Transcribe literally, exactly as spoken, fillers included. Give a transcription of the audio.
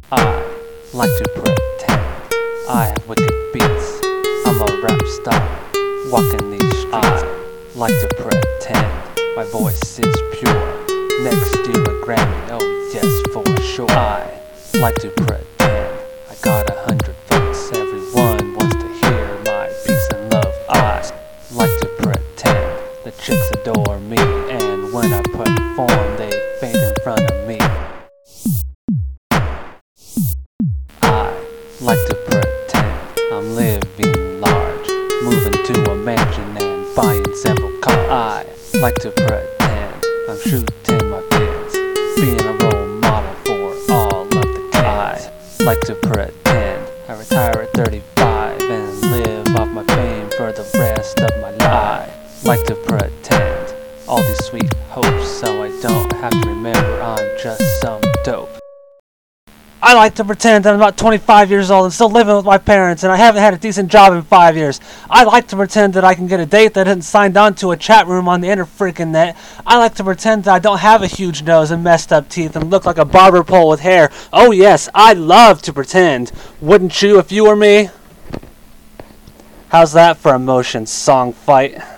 I like to pretend I have wicked beats. I'm a rap star walking these streets. I like to pretend my voice is pure. Next to a Grammy, oh yes, for sure. I like to pretend I got a hundred votes. Everyone wants to hear my peace and love. I like to pretend the chicks adore me, and when I perform they faint in front of me. I like to pretend I'm living large, moving to a mansion and buying several cars. I like to pretend I'm shooting my vids, being a role model for all of the kids. I like to pretend I retire at thirty-five and live off my fame for the rest of my life. I like to pretend all these sweet hopes so I don't have to remember I'm just some dope. I like to pretend that I'm about twenty-five years old and still living with my parents and I haven't had a decent job in five years. I like to pretend that I can get a date that isn't signed on to a chat room on the inter-freaking-net. I like to pretend that I don't have a huge nose and messed up teeth and look like a barber pole with hair. Oh yes, I love to pretend. Wouldn't you if you were me? How's that for a motion song fight?